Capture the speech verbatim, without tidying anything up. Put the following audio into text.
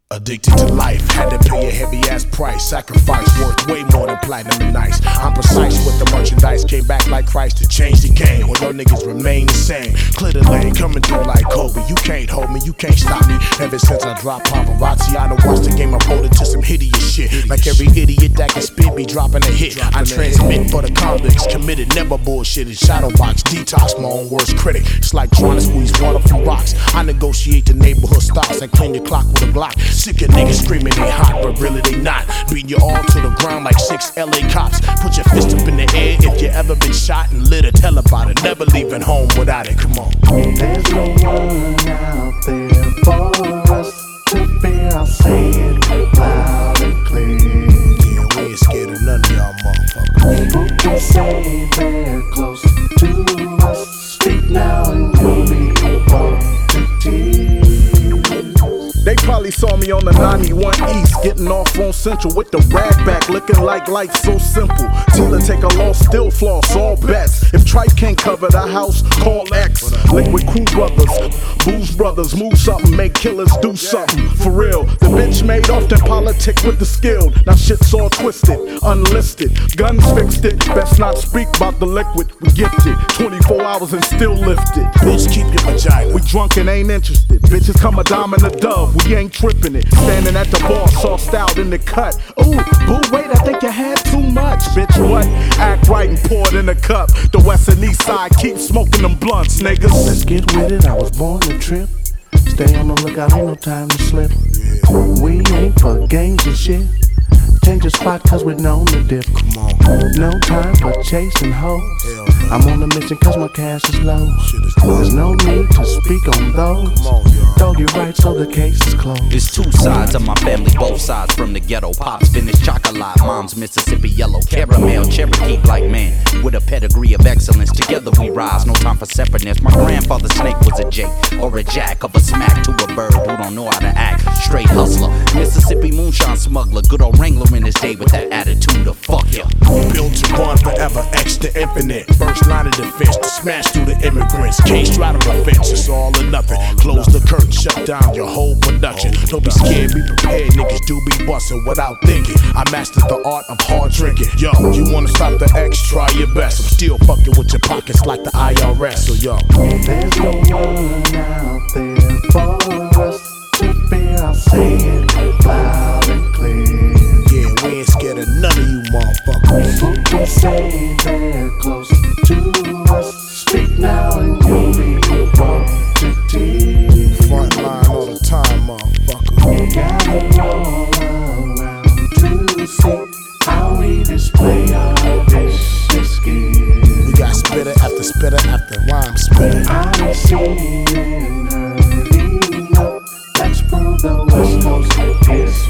Addicted to life, had to pay a heavy ass price. Sacrifice worth way more than platinum and nice. I'm precise with the merchandise, came back like Christ to change the game. Well, your niggas remain the same. Clear the lane, coming through like Kobe. You can't hold me, you can't stop me. Ever since I dropped paparazzi, I done watched the game. I rolled into some hideous shit. Like every idiot that can spit be dropping a hit. I transmit for the convicts, committed, never bullshitted. Shadowbox, detox, my own worst critic. It's like trying to squeeze water from rocks. I negotiate the neighborhood stocks and clean your clock with a Glock. Sick of niggas screaming they hot, but really they not. Beating you all to the ground like six L A cops. Put your fist up in the air if you ever been shot and lit or tell about it. Never leaving home without it, come on. There's no one out there for us to fear. I'll say it loud and clear. Yeah, we ain't scared of none of y'all motherfuckers. Who can say they're close to us? Speak now and you'll be brought to tears. They probably saw me on the ninety-one East, getting off on Central with the rag back, looking like life so simple. Tila take a loss, still floss, all bets. If Tripe can't cover the house, call X. Liquid Crew Brothers, Booze Brothers, move something, make killers do something. For real, the bitch made off that politic with the skill. Now shit's all twisted, unlisted. Guns fixed it, best not speak about the liquid. We gifted, twenty-four hours and still lifted. Bitch, keep your vagina. We drunk and ain't interested. Bitches come a dime and a dove. We ain't tripping it. Standing at the bar, sauced out in the cut. Ooh, boo, wait, I think you had too much. Bitch, what? Act right and pour it in a cup. The west and east side keep smoking them blunts, niggas. Let's get with it, I was born to trip. Stay on the lookout, ain't no time to slip. We ain't for games and shit. Change the spot cause we're known to dip. Come on. No time for chasing hoes. Hell no. I'm on a mission cause my cash is low. Shit is There's no need to speak on those. Come on, y'all. Dog, you right, so the case is closed. There's two sides of my family, both sides from the ghetto. Pops finished chocolate, mom's Mississippi yellow. Caramel, Cherokee black man with a pedigree of excellence. Together we rise, no time for separateness. My grandfather Snake was a Jake or a jack of a smack to a bird who don't know how to act. Straight hustler, Mississippi moonshine smuggler. Good old Wrangler in his day with that attitude of fuck ya. Built to run forever, X to infinite. First line of defense to smash through the immigrants. Can't straddle the fence, it's all or nothing. Close the curtain, shut down your whole production. Don't be scared, be prepared. Niggas do be bustin' without thinking. I mastered the art of hard drinking. Yo, you wanna stop the X? Try your best. I'm still fucking with your pockets like the I R S. So yo, there's no one out there for us to fear. I'll say it loud and clear. yeah, we ain't scared of none of you motherfuckers. Who can say they're close to us? Speak now and you'll be brought to tears. Front line all the time, motherfucker. Gather all around to see how we display our vicious skills. We got spitter after spitter after rhyme spitter. I've seen and heard enough. Let's prove the West Coast is